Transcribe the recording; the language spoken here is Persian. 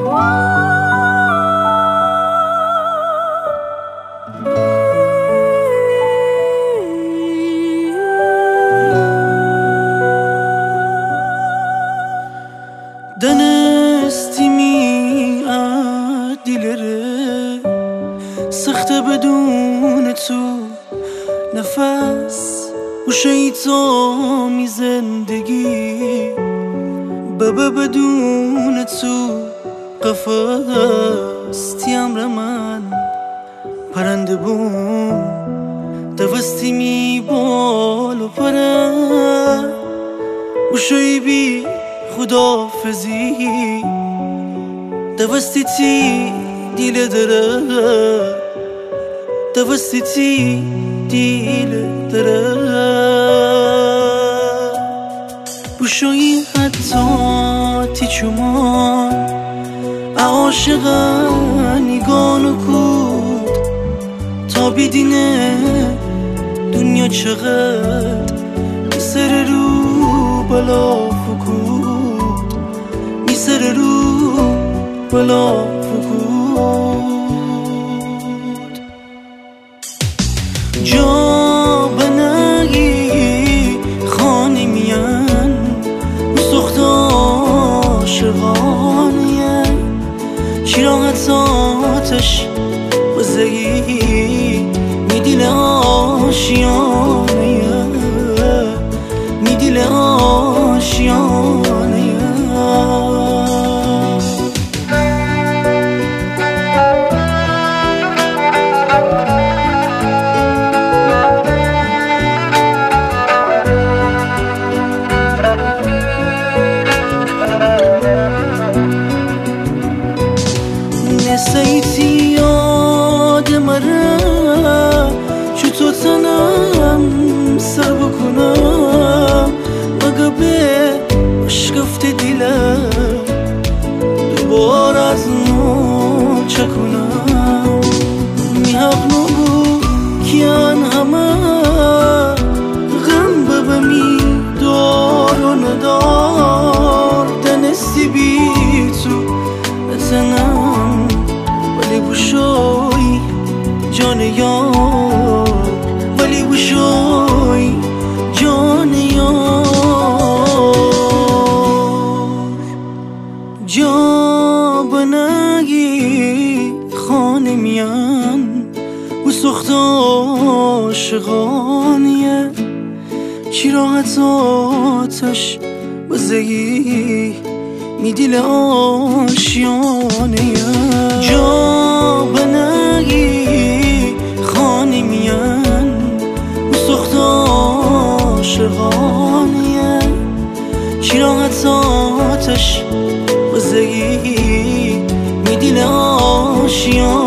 دنستیمی دیلره سخته بدون تو نفس و شیطانی زندگی بابا بدون تو قفص تیامر من پرنده بوم دوستی می بال و پره و شیبی خدافزی دوستی تی دیل داره دوستی تی دیل داره بوشوی حتی تی چمان عاشقانی گانو کود تا بیدینه دنیا چقدر سر رو بلا فکود سر رو بلا فکود جا بنگی خانی میان و سخت عاشقانیه چراغت آتش بزگی می دیل آشیانیه می دیل آشیانیه نسیتی یاد مره چطور تنم سر بکنم مگه به اشکفت دیلم دوبار از نو چکنم می حق نگو کیان همه غم ببمی دار و ندار دنستی بی تو بزنم ولی بوشوی جان یار ولی بوشوی جان یار جا بنگی خانه میان و سخت عاشقانیه چراغت آتش بزگی می دیل آشیانیه جا بنگی خانی میان و سخت عاشقانیه چراغت آتش بزگی می دیل آشیانیه